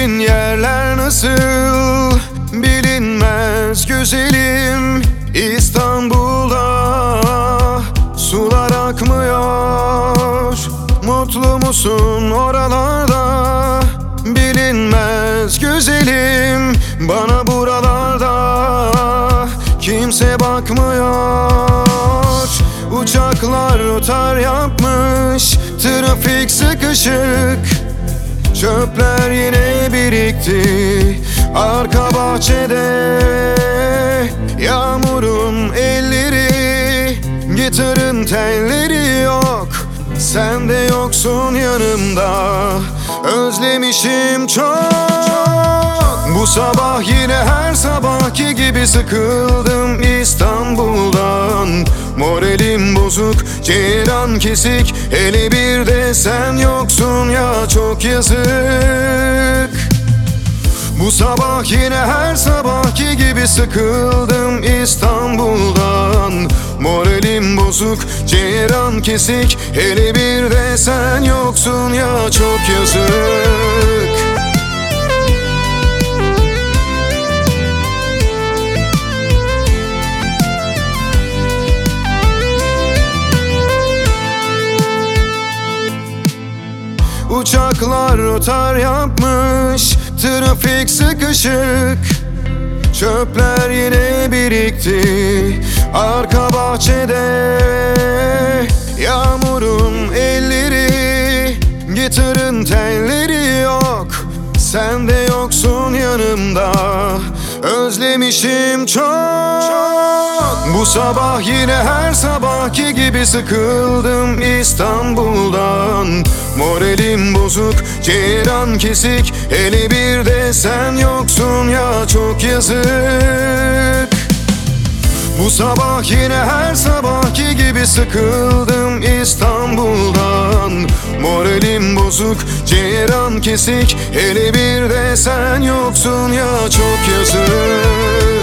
Gittiğin yerler nasıl bilinmez güzelim. İstanbul'da sular akmıyor. Mutlu musun oralarda bilinmez güzelim. Bana buralarda kimse bakmıyor. Uçaklar rotar yapmış, trafik sıkışık. Çöpler yine birikti arka bahçede. Yağmurun elleri, gitarın telleri yok. Sen de yoksun yanımda, özlemişim çok. Bu sabah yine her sabahki gibi sıkıldım İstanbul'dan. Moralim bozuk, ceyran kesik, hele bir de sen yoksun ya, çok yazık. Bu sabah yine her sabahki gibi sıkıldım İstanbul'dan. Moralim bozuk, ceyran kesik, hele bir de sen yoksun ya, çok yazık. Uçaklar rotar yapmış, trafik sıkışık. Çöpler yine birikti arka bahçede. Yağmurun elleri, gitarın telleri yok. Sen de yoksun yanımda, özlemişim çok. Bu sabah yine her sabahki gibi sıkıldım İstanbul'dan. Moralim bozuk, ceyran kesik, hele bir de sen yoksun ya, çok yazık. Bu sabah yine her sabahki gibi sıkıldım İstanbul'dan. Moralim bozuk, ceyran kesik, hele bir de sen yoksun ya, çok yazık.